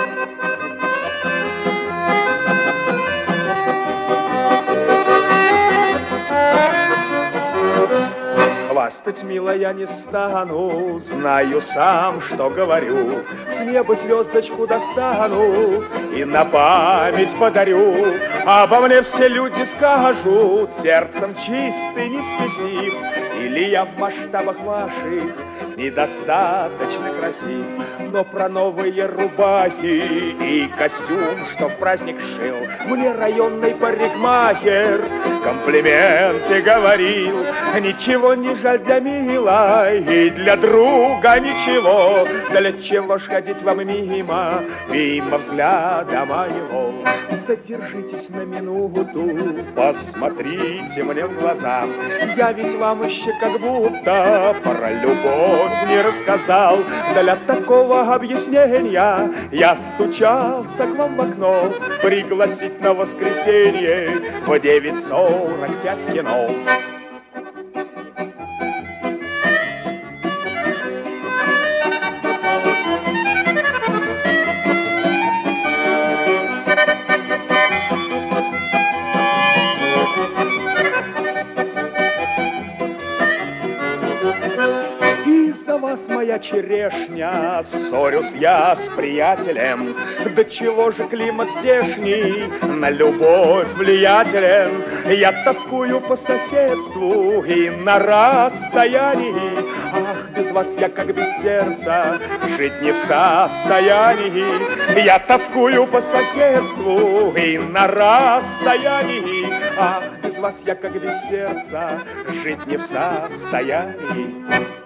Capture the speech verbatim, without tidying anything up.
Хвастать, милая, не стану, знаю сам, что говорю. С неба звездочку достану и на память подарю. Обо мне все люди скажут, сердцем чистый, не спесив. Или я в масштабах ваших недостаточно красив. Но про новые рубахи и костюм, что в праздник шил, мне районный парикмахер комплименты говорил. Ничего не жаль для милой и для друга ничего. Для чего ж ходить вам мимо, мимо взгляда моего? Задержитесь на минуту, посмотрите мне в глаза. Я ведь вам еще как будто про любовь не рассказал. Для такого объяснения я стучался к вам в окно, пригласить на воскресенье в девять сорок пять в кино. Из-за вас, моя черешня, ссорюсь я с приятелем. Да чего же климат здешний на любовь влиятелен? Я тоскую по соседству и на расстоянии. Ах, без вас я как без сердца жить не в состоянии. Я тоскую по соседству и на расстоянии. Ах, без вас я как без сердца жить не в состоянии.